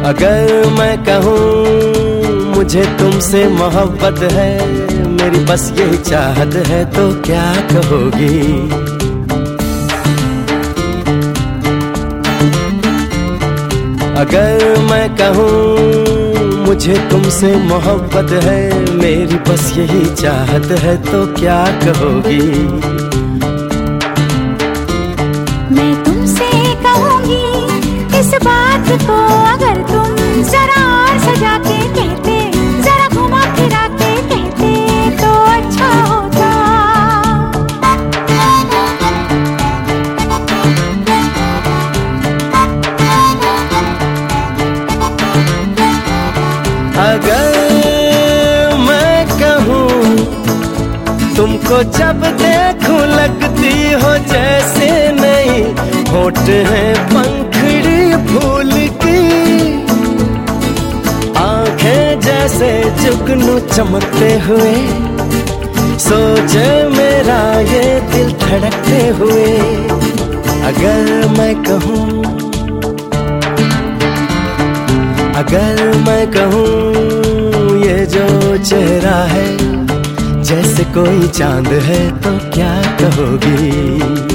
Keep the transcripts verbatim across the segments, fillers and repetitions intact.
अगर मैं कहूँ मुझे तुमसे मोहब्बत है, मेरी बस यही चाहत है, तो क्या कहोगी? अगर मैं कहूँ मुझे तुमसे मोहब्बत है, मेरी बस यही चाहत है, तो क्या कहोगी? मैं तुमसे कहूँगी इस बात को, अगर तुम जरा और सजा के कहते, जरा घुमा फिरा के कहते, तो अच्छा होता। अगर मैं कहूँ तुमको जब देखूं लगती हो जैसे नहीं, होठ है पंखड़ी फूल की, आंखें जैसे जुगनू चमकते हुए, सोचे मेरा ये दिल धड़कते हुए। अगर मैं कहूँ, अगर मैं कहूँ ये जो चेहरा है जैसे कोई चांद है, तो क्या कहोगी?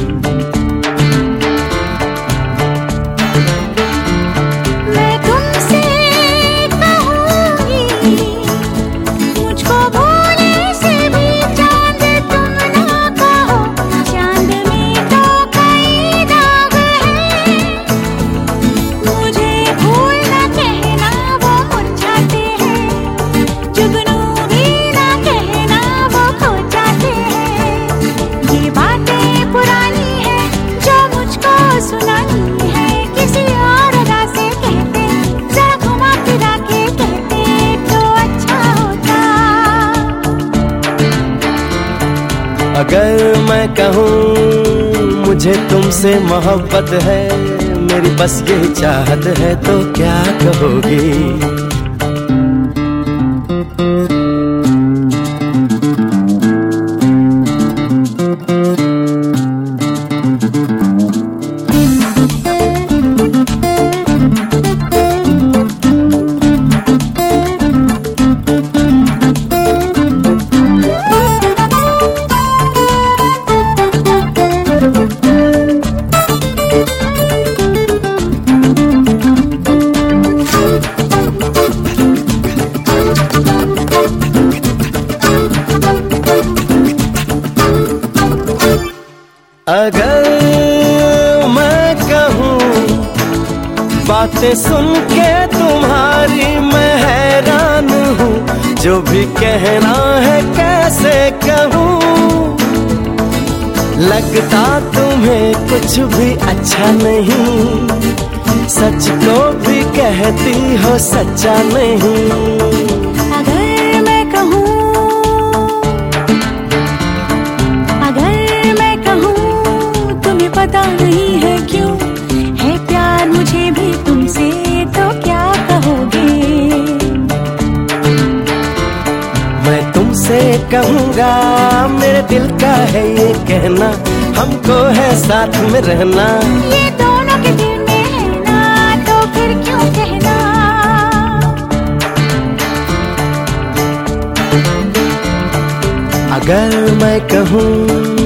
अगर मैं कहूँ मुझे तुमसे मोहब्बत है, मेरी बस यही चाहत है, तो क्या कहोगी? अगर मैं कहूँ बातें सुन के तुम्हारी मैं हैरान हूँ, जो भी कहना है कैसे कहूँ, लगता तुम्हें कुछ भी अच्छा नहीं, सच को भी कहती हो सच्चा नहीं। अगर मैं कहूँ, अगर मैं कहूँ तुम्हें पता नहीं है क्यों है प्यार मुझे भी तुमसे, तो क्या कहोगे? मैं तुमसे कहूँगा मेरे दिल का है ये कहना, हमको है साथ में रहना, ये दोनों के दिल में है ना, तो फिर क्यों कहना? अगर मैं कहूँ